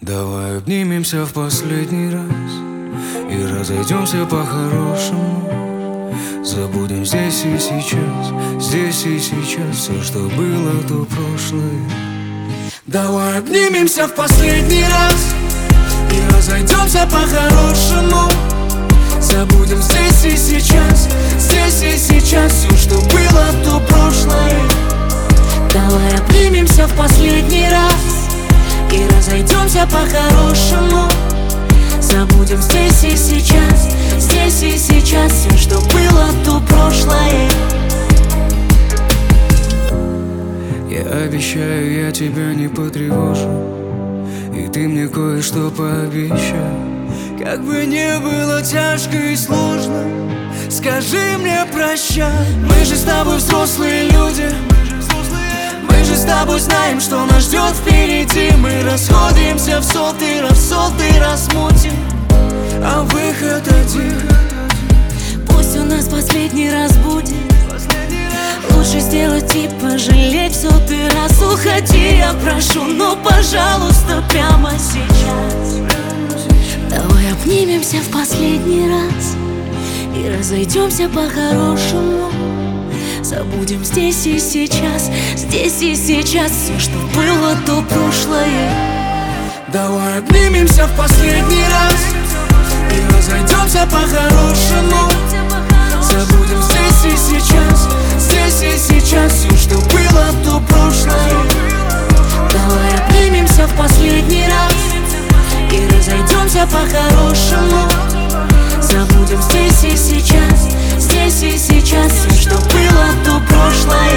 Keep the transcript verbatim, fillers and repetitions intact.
Давай обнимемся в последний раз и разойдемся по-хорошему. Забудем здесь и сейчас, здесь и сейчас все, что было, то прошлое. Давай обнимемся в последний раз и разойдемся по-хорошему. Забудем здесь и сейчас, здесь и сейчас все, что было, то прошлое. Давай обнимемся в последний раз и разойдемся по-хорошему. Забудем здесь и сейчас, здесь и сейчас все, что было, то прошлое. Я обещаю, я тебя не потревожу, и ты мне кое-что пообещай. Как бы не было тяжко и сложно, скажи мне прощай. Мы же с тобой взрослые люди, мы же с тобой знаем, что нас ждет впереди. Мы расходимся в сотый раз, в сотый раз мутим, а выход один. Пусть у нас последний раз будет, лучше сделать и пожалеть в сотый раз. Уходи, я прошу, но пожалуйста, прямо сейчас. Давай обнимемся в последний раз и разойдемся по-хорошему. Забудем здесь и сейчас, здесь и сейчас все, что было, то прошлое. Давай обнимемся в последний раз и разойдемся по-хорошему. Забудем здесь и сейчас, здесь и сейчас все, что было, то прошлое. Давай обнимемся в последний раз и разойдемся по-хорошему. Забудем здесь и сейчас, здесь и сейчас все, что было, то прошлое.